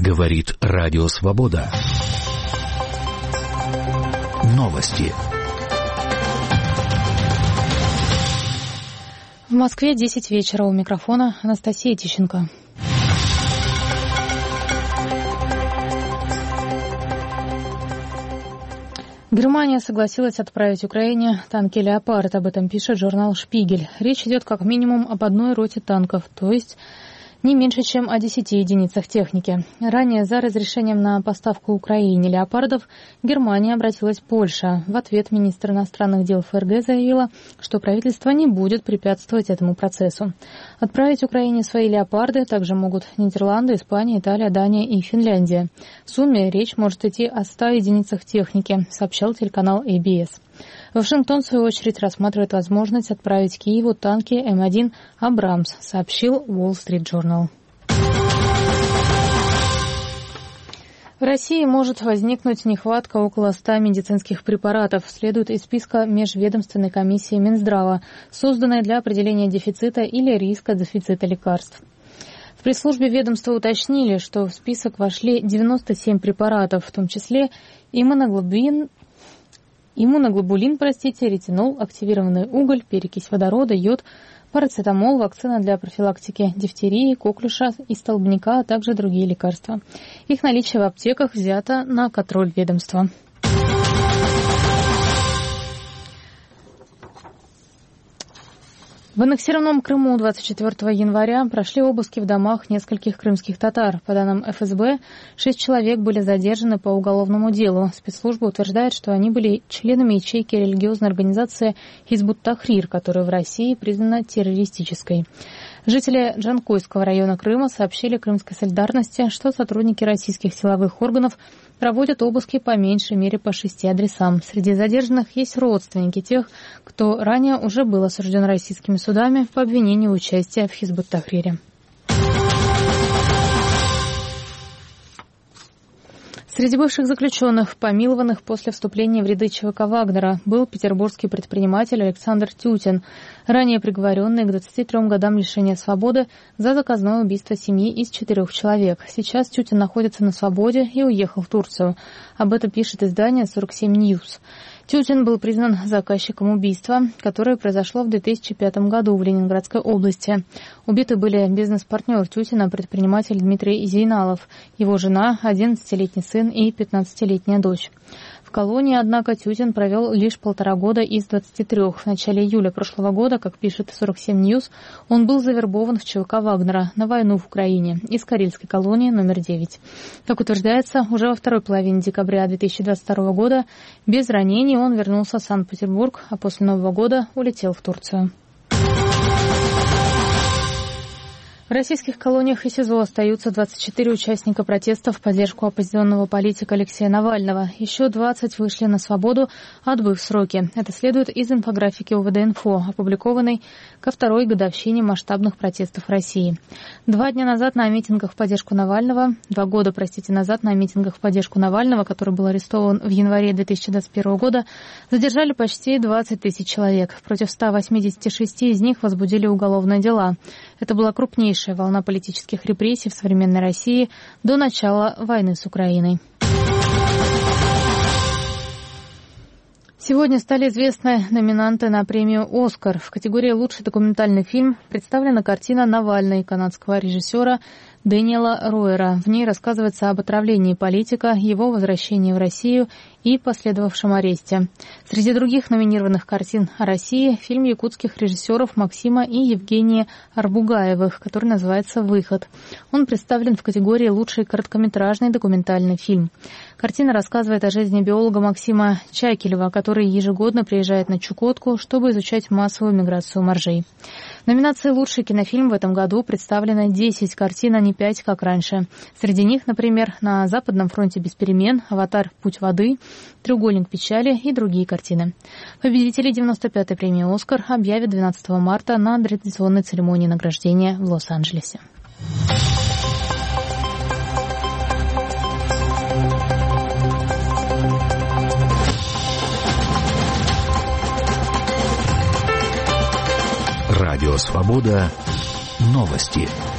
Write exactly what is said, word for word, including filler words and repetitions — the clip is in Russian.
Говорит Радио Свобода. Новости. В Москве десять вечера. У микрофона Анастасия Тищенко. Германия согласилась отправить Украине танки «Леопард». Об этом пишет журнал «Шпигель». Речь идет как минимум об одной роте танков, то есть не меньше, чем о десяти единицах техники. Ранее за разрешением на поставку Украине «Леопардов» Германия обратилась Польша. В ответ министр иностранных дел ФРГ заявила, что правительство не будет препятствовать этому процессу. Отправить Украине свои «Леопарды» также могут Нидерланды, Испания, Италия, Дания и Финляндия. В сумме речь может идти о ста единицах техники, сообщал телеканал эй би эс. Вашингтон, в свою очередь, рассматривает возможность отправить Киеву танки эм один «Абрамс», сообщил Wall Street Journal. В России может возникнуть нехватка около ста медицинских препаратов, следует из списка Межведомственной комиссии Минздрава, созданной для определения дефицита или риска дефицита лекарств. В пресс-службе ведомства уточнили, что в список вошли девяносто семь препаратов, в том числе иммуноглобулин, Иммуноглобулин, простите, ретинол, активированный уголь, перекись водорода, йод, парацетамол, вакцина для профилактики дифтерии, коклюша и столбняка, а также другие лекарства. Их наличие в аптеках взято на контроль ведомства. В аннексированном Крыму двадцать четвёртого января прошли обыски в домах нескольких крымских татар. По данным эф эс бэ, шесть человек были задержаны по уголовному делу. Спецслужба утверждает, что они были членами ячейки религиозной организации «Хизбут-Тахрир», которая в России признана террористической. Жители Джанкойского района Крыма сообщили Крымской солидарности, что сотрудники российских силовых органов проводят обыски по меньшей мере по шести адресам. Среди задержанных есть родственники тех, кто ранее уже был осужден российскими судами по обвинению участия в Хизбут-Тахрире. Среди бывших заключенных, помилованных после вступления в ряды ЧВК Вагнера, был петербургский предприниматель Александр Тютин, ранее приговоренный к двадцати трём годам лишения свободы за заказное убийство семьи из четырех человек. Сейчас Тютин находится на свободе и уехал в Турцию. Об этом пишет издание сорок семь ньюс. Тютин был признан заказчиком убийства, которое произошло в две тысячи пятом году в Ленинградской области. Убиты были бизнес-партнер Тютина, предприниматель Дмитрий Зейналов, его жена, одиннадцатилетний сын и пятнадцатилетняя дочь. В колонии, однако, Тютин провел лишь полтора года из двадцати трёх. В начале июля прошлого года, как пишет сорок семь ньюс, он был завербован в ЧВК Вагнера на войну в Украине из Карельской колонии номер девять. Как утверждается, уже во второй половине декабря две тысячи двадцать второго года без ранений он вернулся в Санкт-Петербург, а после Нового года улетел в Турцию. В российских колониях и СИЗО остаются двадцать четыре участника протестов в поддержку оппозиционного политика Алексея Навального. Еще двадцать вышли на свободу, отбыв сроки. Это следует из инфографики ОВД-Инфо, опубликованной ко второй годовщине масштабных протестов в России. Два дня назад на митингах в поддержку Навального, два года, простите, назад на митингах в поддержку Навального, который был арестован в январе две тысячи двадцать первого года, задержали почти двадцать тысяч человек. Против ста восьмидесяти шести из них возбудили уголовные дела. Это была крупнейшая волна политических репрессий в современной России до начала войны с Украиной. Сегодня стали известны номинанты на премию «Оскар». В категории «Лучший документальный фильм» представлена картина «Навальный» канадского режиссера Дэниела Ройера. В ней рассказывается об отравлении политика, его возвращении в Россию и последовавшем аресте. Среди других номинированных картин о России фильм якутских режиссеров Максима и Евгения Арбугаевых, который называется «Выход». Он представлен в категории «Лучший короткометражный документальный фильм». Картина рассказывает о жизни биолога Максима Чайкелева, который ежегодно приезжает на Чукотку, чтобы изучать массовую миграцию моржей. В номинации «Лучший кинофильм» в этом году представлено десять картин, а не пять, как раньше. Среди них, например, «На Западном фронте без перемен», «Аватар. Путь воды», «Треугольник печали» и другие картины. Победителей девяносто пятой премии «Оскар» объявят двенадцатого марта на традиционной церемонии награждения в Лос-Анджелесе. Радио Свобода. Новости.